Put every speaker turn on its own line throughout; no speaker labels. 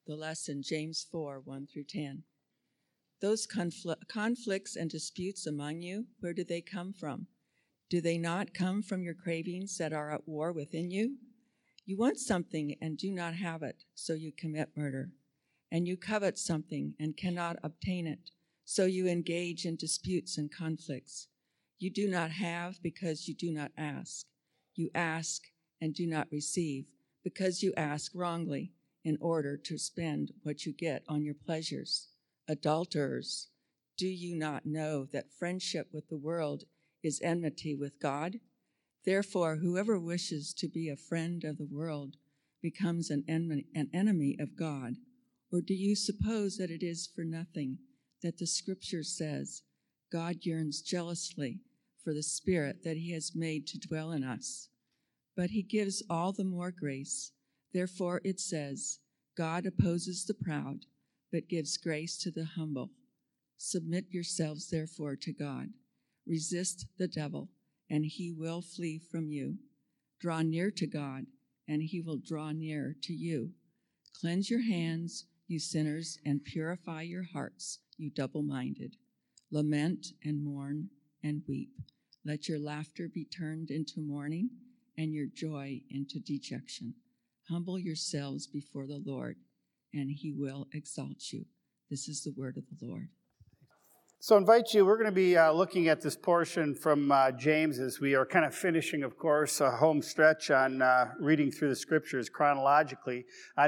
The lesson, James 4, 1 through 10. Those conflicts and disputes among you, where do they come from? Do they not come from your cravings that are at war within you? You want something and do not have it, so you commit murder. And you covet something and cannot obtain it, so you engage in disputes and conflicts. You do not have because you do not ask. You ask and do not receive because you ask wrongly in order to spend what you get on your pleasures. Adulterers, do you not know that friendship with the world is enmity with God? Therefore, whoever wishes to be a friend of the world becomes an enemy of God. Or do you suppose that it is for nothing that the Scripture says, God yearns jealously for the Spirit that he has made to dwell in us? But he gives all the more grace. Therefore it says, God opposes the proud, but gives grace to the humble. Submit yourselves, therefore, to God. Resist the devil, and he will flee from you. Draw near to God, and he will draw near to you. Cleanse your hands, you sinners, and purify your hearts, you double-minded. Lament and mourn and weep. Let your laughter be turned into mourning, and your joy into dejection. Humble yourselves before the Lord, and he will exalt you. This is the word of the Lord.
So I invite you, we're going to be looking at this portion from James as we are kind of finishing, of course, a home stretch on reading through the Scriptures chronologically.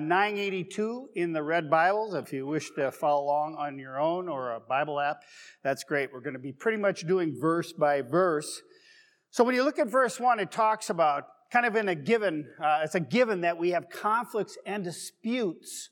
982 in the Red Bibles, if you wish to follow along on your own or a Bible app, that's great. We're going to be pretty much doing verse by verse. So when you look at verse 1, it talks about kind of in a given, it's a given that we have conflicts and disputes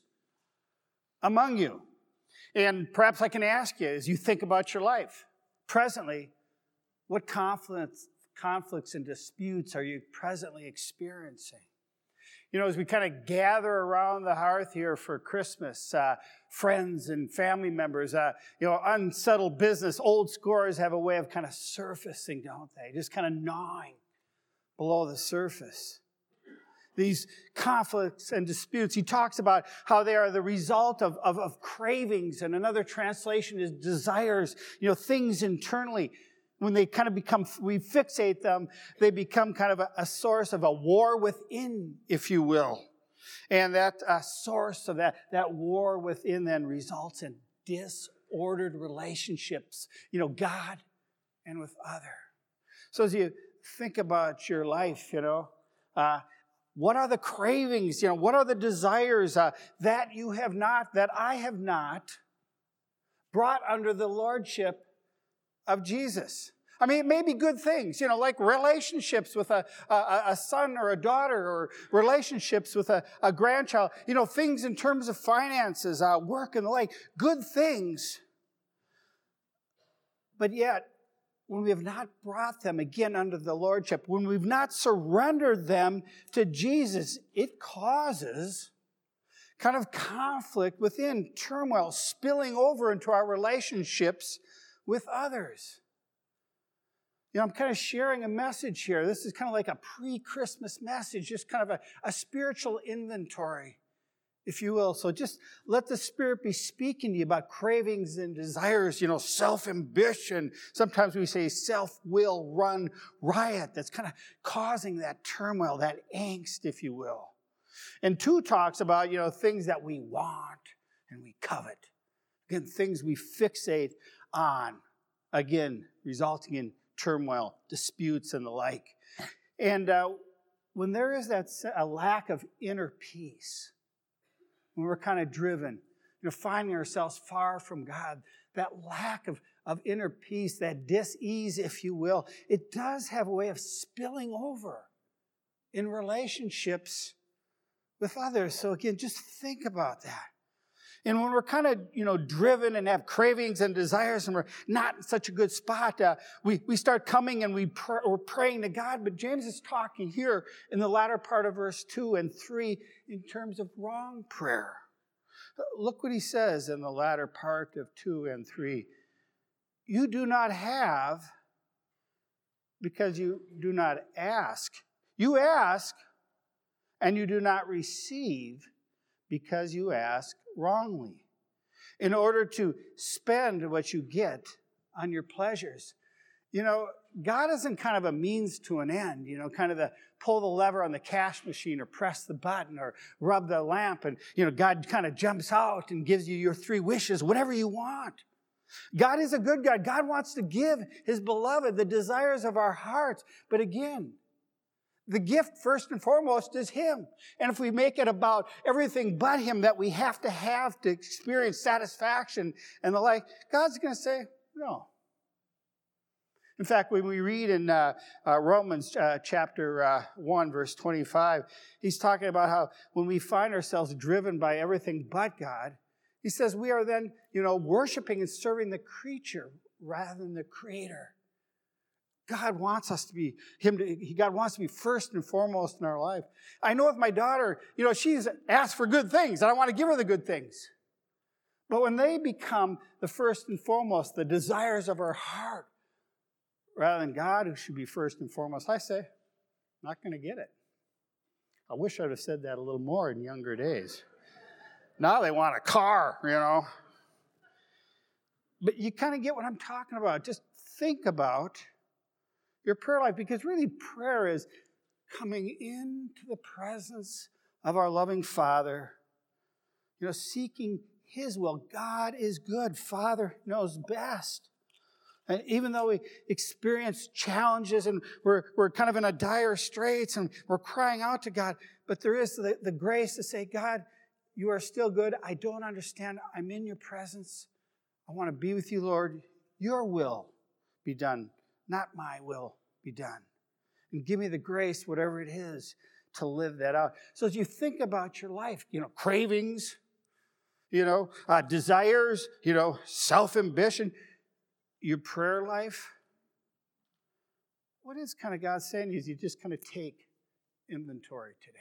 among you. And perhaps I can ask you, as you think about your life, presently, what conflicts and disputes are you presently experiencing? You know, as we kind of gather around the hearth here for Christmas, friends and family members, unsettled business, old scores have a way of kind of surfacing, don't they? Just kind of gnawing below the surface. These conflicts and disputes, he talks about how they are the result of cravings, and another translation is desires, things internally. When they kind of we fixate them, they become kind of a source of a war within, if you will. And that source of that war within then results in disordered relationships, God and with other. So as you think about your life, what are the cravings, what are the desires that you have not, that I have not brought under the lordship of Jesus? I mean, it may be good things, like relationships with a son or a daughter, or relationships with a grandchild, things in terms of finances, work and the like, good things. But yet, when we have not brought them again under the lordship, when we've not surrendered them to Jesus, it causes kind of conflict within, turmoil, spilling over into our relationships with others. I'm kind of sharing a message here. This is kind of like a pre-Christmas message, just kind of a spiritual inventory, if you will. So just let the Spirit be speaking to you about cravings and desires, self-ambition. Sometimes we say self-will run riot. That's kind of causing that turmoil, that angst, if you will. And 2 talks about, things that we want and we covet. Again, things we fixate on. Again, resulting in turmoil, disputes, and the like. And when there is a lack of inner peace, when we're kind of driven, finding ourselves far from God, that lack of inner peace, that dis-ease, if you will, it does have a way of spilling over in relationships with others. So again, just think about that. And when we're kind of, driven and have cravings and desires and we're not in such a good spot, we start coming and we're praying to God. But James is talking here in the latter part of verse 2 and 3 in terms of wrong prayer. Look what he says in the latter part of 2 and 3. You do not have because you do not ask. You ask and you do not receive because you ask wrongly, in order to spend what you get on your pleasures. God isn't kind of a means to an end, kind of the pull the lever on the cash machine or press the button or rub the lamp and, God kind of jumps out and gives you your 3 wishes, whatever you want. God is a good God. God wants to give his beloved the desires of our hearts. But again, the gift first and foremost is him. And if we make it about everything but him that we have to experience satisfaction and the like, God's going to say, no. In fact, when we read in Romans chapter 1, verse 25, he's talking about how when we find ourselves driven by everything but God, he says we are then, worshiping and serving the creature rather than the creator. God wants us to be God wants to be first and foremost in our life. I know if my daughter, she's asked for good things, and I want to give her the good things. But when they become the first and foremost, the desires of her heart, rather than God, who should be first and foremost, I say, not going to get it. I wish I'd have said that a little more in younger days. Now they want a car, But you kind of get what I'm talking about. Just think about your prayer life, because really prayer is coming into the presence of our loving Father, seeking his will. God is good. Father knows best. And even though we experience challenges and we're kind of in a dire straits and we're crying out to God, but there is the grace to say, God, you are still good. I don't understand. I'm in your presence. I want to be with you, Lord. Your will be done, not my will be done. And give me the grace, whatever it is, to live that out. So as you think about your life, cravings, desires, self-ambition, your prayer life, what is kind of God saying is you just kind of take inventory today.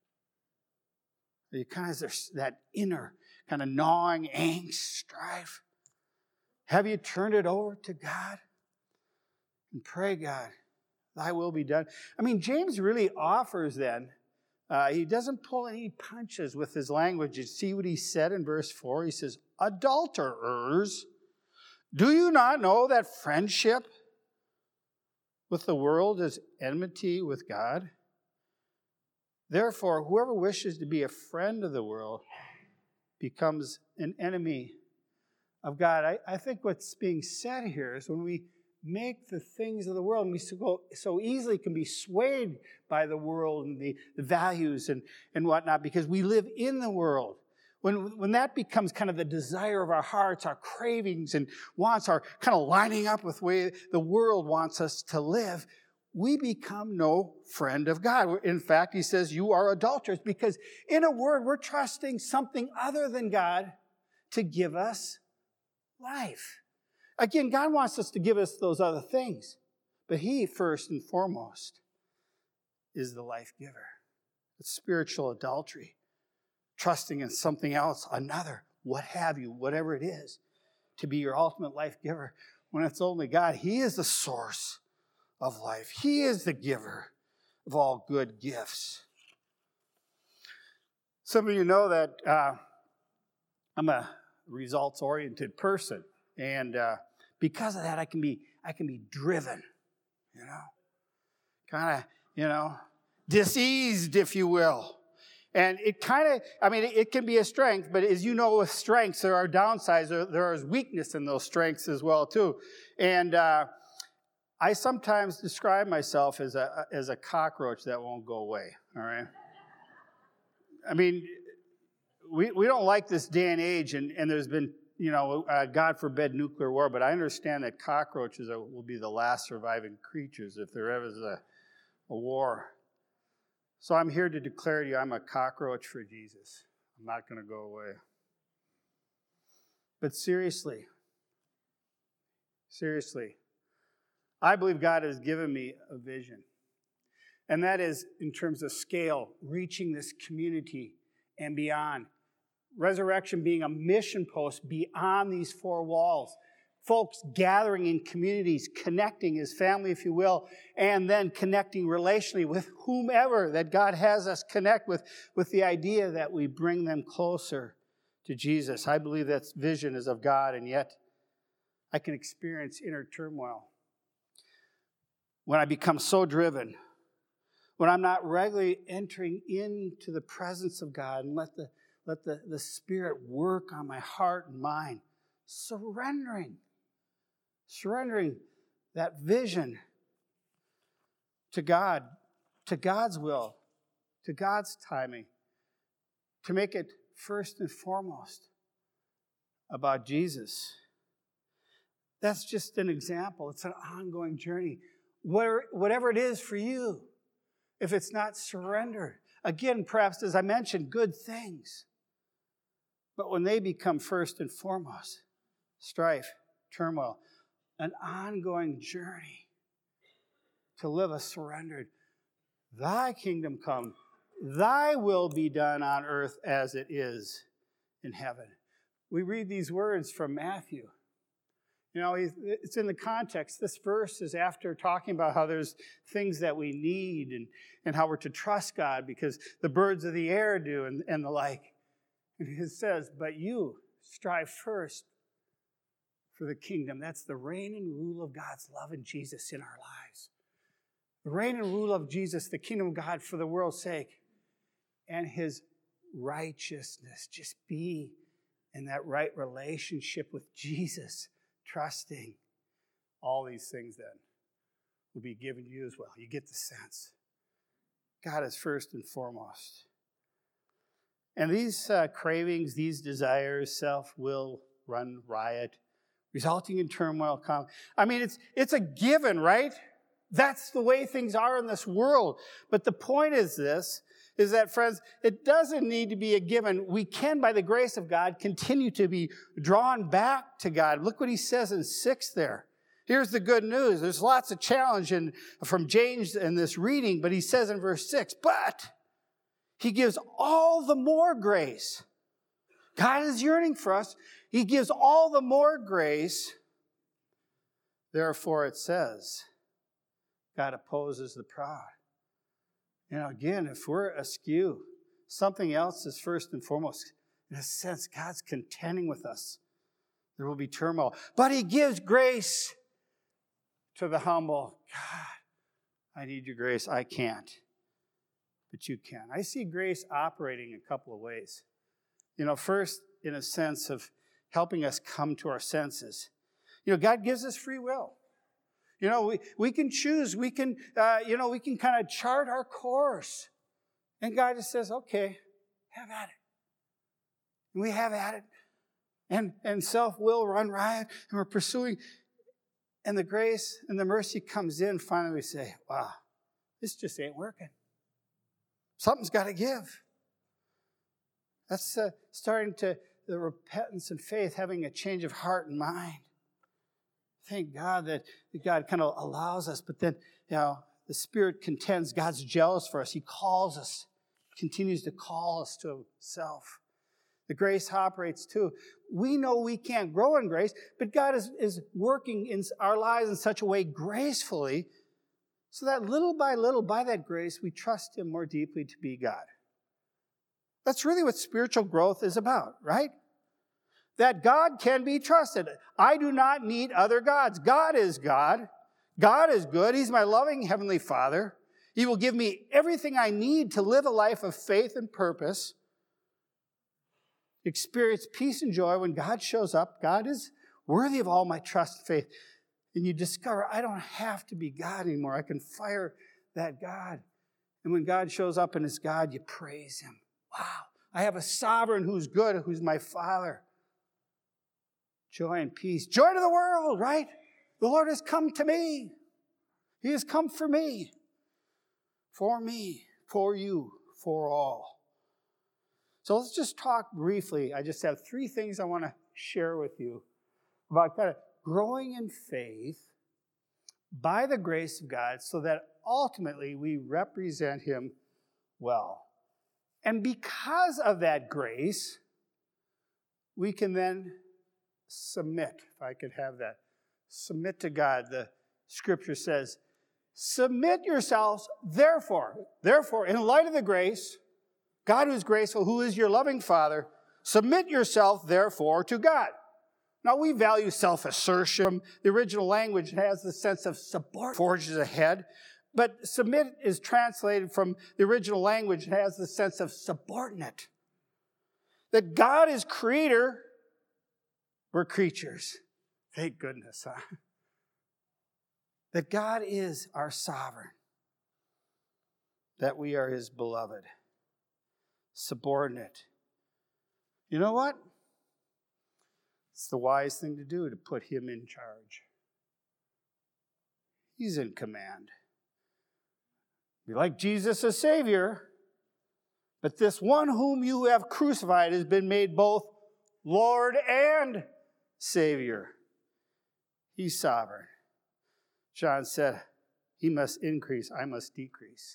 You kind of, there's that inner kind of gnawing angst, strife. Have you turned it over to God? And pray, God, thy will be done. I mean, James really offers then, he doesn't pull any punches with his language. You see what he said in verse 4? He says, adulterers, do you not know that friendship with the world is enmity with God? Therefore, whoever wishes to be a friend of the world becomes an enemy of God. I think what's being said here is when we make the things of the world, and we so easily can be swayed by the world and the values and whatnot, because we live in the world. When that becomes kind of the desire of our hearts, our cravings and wants are kind of lining up with the way the world wants us to live, we become no friend of God. In fact, he says, you are adulterers, because in a word, we're trusting something other than God to give us life. Again, God wants us to give us those other things, but he, first and foremost, is the life giver. It's spiritual adultery. Trusting in something else, another, what have you, whatever it is, to be your ultimate life giver, when it's only God. He is the source of life. He is the giver of all good gifts. Some of you know that I'm a results-oriented person, and because of that, I can be driven, kind of, diseased, if you will. And it it can be a strength, but as you know, with strengths, there are downsides. There is weakness in those strengths as well, too. And I sometimes describe myself as a cockroach that won't go away, all right? I mean, we don't like this day and age, and there's been, God forbid, nuclear war, but I understand that cockroaches will be the last surviving creatures if there ever is a war. So I'm here to declare to you I'm a cockroach for Jesus. I'm not going to go away. But seriously, I believe God has given me a vision. And that is in terms of scale, reaching this community and beyond. Resurrection being a mission post beyond these 4 walls. folks gathering in communities, connecting as family, if you will, and then connecting relationally with whomever that God has us connect with the idea that we bring them closer to Jesus. I believe that vision is of God, and yet I can experience inner turmoil when I become so driven, when I'm not regularly entering into the presence of God and let the Spirit work on my heart and mind, surrendering that vision to God, to God's will, to God's timing, to make it first and foremost about Jesus. That's just an example. It's an ongoing journey. Whatever it is for you, if it's not surrendered, again, perhaps, as I mentioned, good things. But when they become first and foremost, strife, turmoil, an ongoing journey to live a surrendered, thy kingdom come, thy will be done on earth as it is in heaven. We read these words from Matthew. You know, it's in the context. This verse is after talking about how there's things that we need and how we're to trust God because the birds of the air do and the like. And it says, but you strive first for the kingdom. That's the reign and rule of God's love in Jesus in our lives. The reign and rule of Jesus, the kingdom of God for the world's sake, and his righteousness. Just be in that right relationship with Jesus, trusting. All these things then will be given to you as well. You get the sense. God is first and foremost. And these cravings, these desires, self will run riot, resulting in turmoil. I mean, it's a given, right? That's the way things are in this world. But the point is that, friends, it doesn't need to be a given. We can, by the grace of God, continue to be drawn back to God. Look what he says in 6 there. Here's the good news. There's lots of challenge from James in this reading, but he says in verse 6, but he gives all the more grace. God is yearning for us. He gives all the more grace. Therefore, it says, God opposes the proud. You know, again, if we're askew, something else is first and foremost. In a sense, God's contending with us. There will be turmoil. But he gives grace to the humble. God, I need your grace. I can't. But you can. I see grace operating in a couple of ways. You know, first, in a sense of helping us come to our senses. You know, God gives us free will. You know, we can choose. We can, we can kind of chart our course. And God just says, okay, have at it. And we have at it. And self will run riot. And we're pursuing. And the grace and the mercy comes in. Finally, we say, wow, this just ain't working. Something's got to give. That's starting to the repentance and faith, having a change of heart and mind. Thank God that God kind of allows us, but then, the Spirit contends. God's jealous for us. He calls us, continues to call us to himself. The grace operates too. We know we can't grow in grace, but God is working in our lives in such a way gracefully so that little, by that grace, we trust him more deeply to be God. That's really what spiritual growth is about, right? That God can be trusted. I do not need other gods. God is God. God is good. He's my loving Heavenly Father. He will give me everything I need to live a life of faith and purpose. Experience peace and joy when God shows up. God is worthy of all my trust and faith. And you discover, I don't have to be God anymore. I can fire that God. And when God shows up and is God, you praise him. Wow, I have a sovereign who's good, who's my Father. Joy and peace. Joy to the world, right? The Lord has come to me. He has come for me, for you, for all. So let's just talk briefly. I just have 3 things I want to share with you about kind of growing in faith by the grace of God so that ultimately we represent him well. And because of that grace, we can then submit, if I could have that. Submit to God. The scripture says, submit yourselves, therefore, in light of the grace, God who is graceful, who is your loving Father, submit yourself, therefore, to God. Now, we value self-assertion. The original language has the sense of subordinate, forges ahead. But submit is translated from the original language, it has the sense of subordinate. That God is creator, we're creatures. Thank goodness, huh? That God is our sovereign. That we are his beloved. Subordinate. You know what? It's the wise thing to do, to put him in charge. He's in command. We like Jesus as Savior, but this one whom you have crucified has been made both Lord and Savior. He's sovereign. John said, he must increase, I must decrease.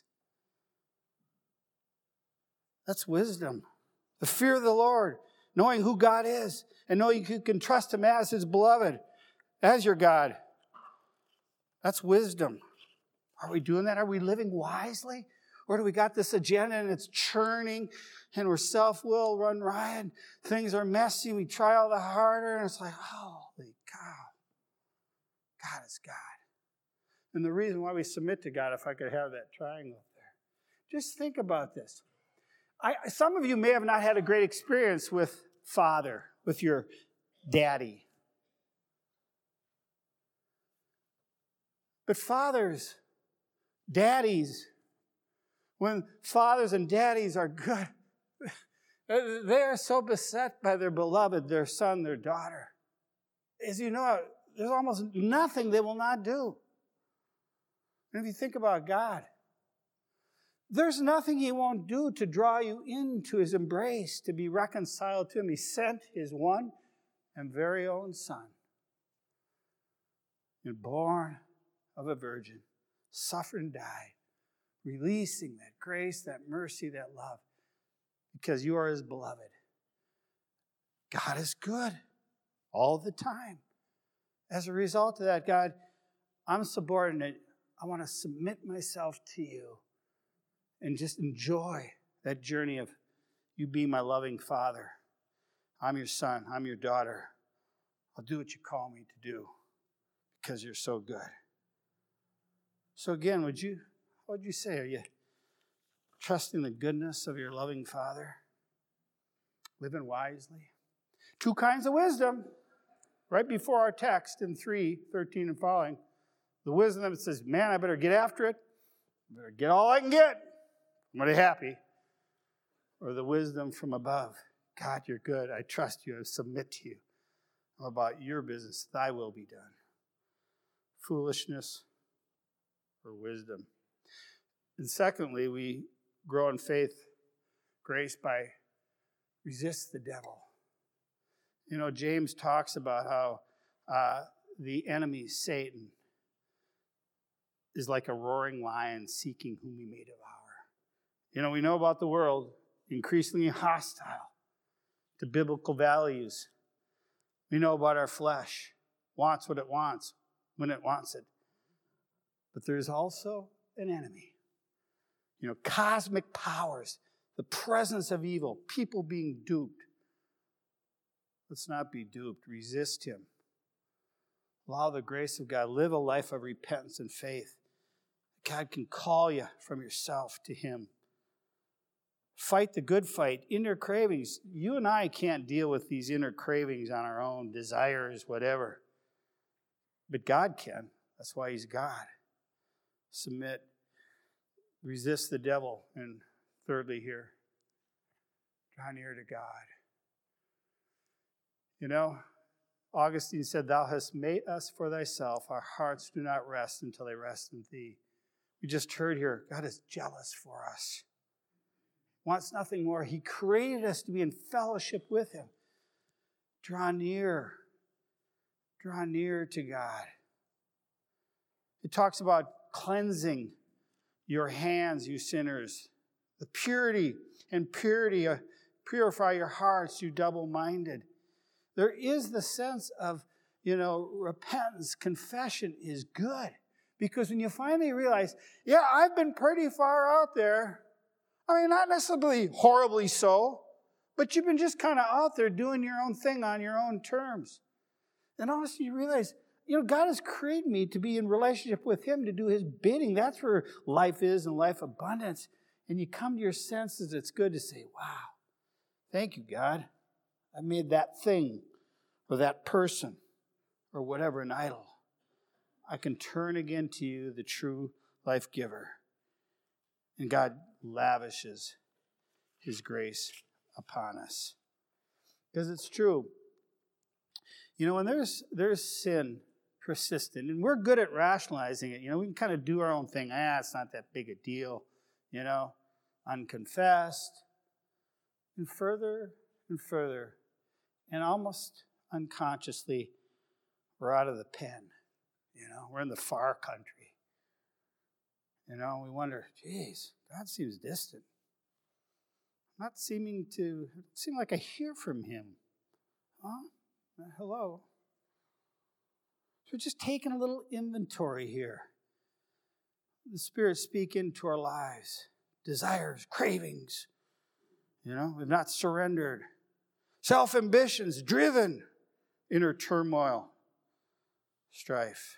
That's wisdom. The fear of the Lord, knowing who God is, and knowing you can trust him as his beloved, as your God. That's wisdom. Are we doing that? Are we living wisely? Or do we got this agenda and it's churning and we're self-will run riot? Things are messy. We try all the harder and it's like, holy cow. God is God. And the reason why we submit to God, if I could have that triangle up there. Just think about this. Some of you may have not had a great experience with Father, with your daddy. But fathers, daddies, when fathers and daddies are good, they are so beset by their beloved, their son, their daughter. As you know, there's almost nothing they will not do. And if you think about God, there's nothing he won't do to draw you into his embrace, to be reconciled to him. He sent his one and very own son, and born of a virgin, suffered and died, releasing that grace, that mercy, that love, because you are his beloved. God is good all the time. As a result of that, God, I'm subordinate. I want to submit myself to you and just enjoy that journey of you being my loving Father. I'm your son. I'm your daughter. I'll do what you call me to do because you're so good. So again, what would you say? Are you trusting the goodness of your loving Father? Living wisely? Two kinds of wisdom. Right before our text in 3:13 and following. The wisdom that says, man, I better get after it. I better get all I can get. I'm going to be happy. Or the wisdom from above. God, you're good. I trust you. I submit to you. I'm about your business. Thy will be done. Foolishness or wisdom. And secondly, we grow in faith, grace by resist the devil. You know, James talks about how the enemy, Satan, is like a roaring lion seeking whom he may devour. You know, we know about the world, increasingly hostile to biblical values. We know about our flesh, wants what it wants, when it wants it. But there's also an enemy. You know, cosmic powers, the presence of evil, people being duped. Let's not be duped. Resist him. Allow the grace of God. Live a life of repentance and faith. God can call you from yourself to him. Fight the good fight. Inner cravings. You and I can't deal with these inner cravings on our own, desires, whatever. But God can. That's why he's God. Submit. Resist the devil. And thirdly here, draw near to God. You know, Augustine said, thou hast made us for thyself. Our hearts do not rest until they rest in thee. We just heard here, God is jealous for us. Wants nothing more. He created us to be in fellowship with him. Draw near. Draw near to God. It talks about cleansing your hands, you sinners. The purity. Purify your hearts, you double-minded. There is the sense of, repentance, confession is good. Because when you finally realize, yeah, I've been pretty far out there. I mean, not necessarily horribly so, but you've been just kind of out there doing your own thing on your own terms. And honestly, you realize, God has created me to be in relationship with Him, to do His bidding. That's where life is and life abundance. And you come to your senses, it's good to say, wow, thank you, God. I made that thing or that person or whatever an idol. I can turn again to you, the true life giver. And God lavishes His grace upon us. Because it's true. When there's sin persistent, and we're good at rationalizing it, we can kind of do our own thing. It's not that big a deal, unconfessed. And further and further, and almost unconsciously, we're out of the pen. We're in the far country. We wonder, geez, God seems distant. Not seem like I hear from Him. Huh? Hello. So we're just taking a little inventory here. The Spirit speak into our lives. Desires, cravings. We've not surrendered. Self-ambitions, driven. Inner turmoil. Strife.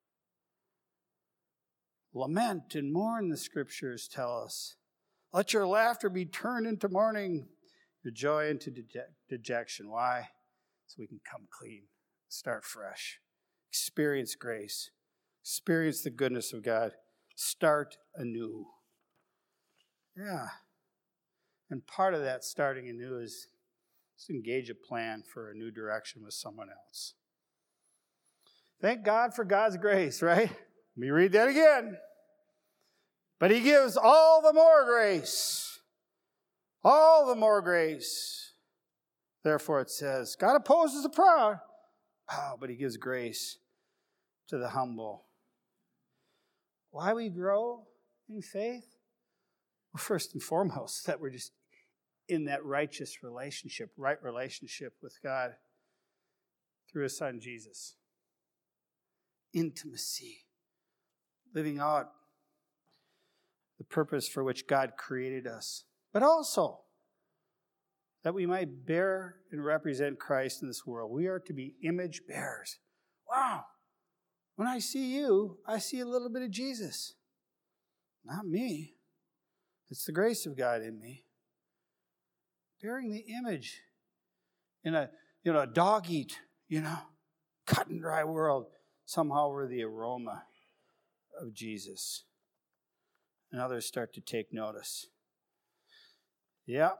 Lament and mourn, the Scriptures tell us. Let your laughter be turned into mourning, your joy into dejection. Why? So we can come clean, start fresh, experience grace, experience the goodness of God, start anew. Yeah. And part of that starting anew is to engage a plan for a new direction with someone else. Thank God for God's grace, right? Let me read that again. But He gives all the more grace. All the more grace. Therefore it says, God opposes the proud. But He gives grace to the humble. Why we grow in faith? Well, first and foremost, that we're just in that right relationship with God through His Son Jesus. Intimacy. Living out the purpose for which God created us. But also, that we might bear and represent Christ in this world. We are to be image bearers. Wow. When I see you, I see a little bit of Jesus. Not me. It's the grace of God in me. Bearing the image in a dog-eat, cut and dry world. Somehow we're the aroma of Jesus. And others start to take notice. Yep.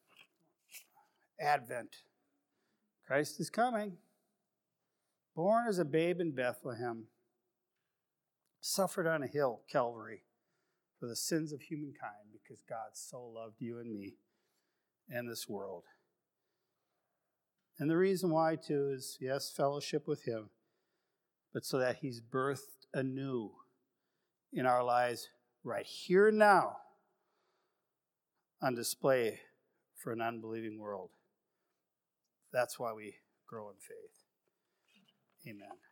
Advent. Christ is coming. Born as a babe in Bethlehem. Suffered on a hill, Calvary, for the sins of humankind, because God so loved you and me and this world. And the reason why, too, is, yes, fellowship with Him, but so that He's birthed anew in our lives right here and now on display for an unbelieving world. That's why we grow in faith. Amen.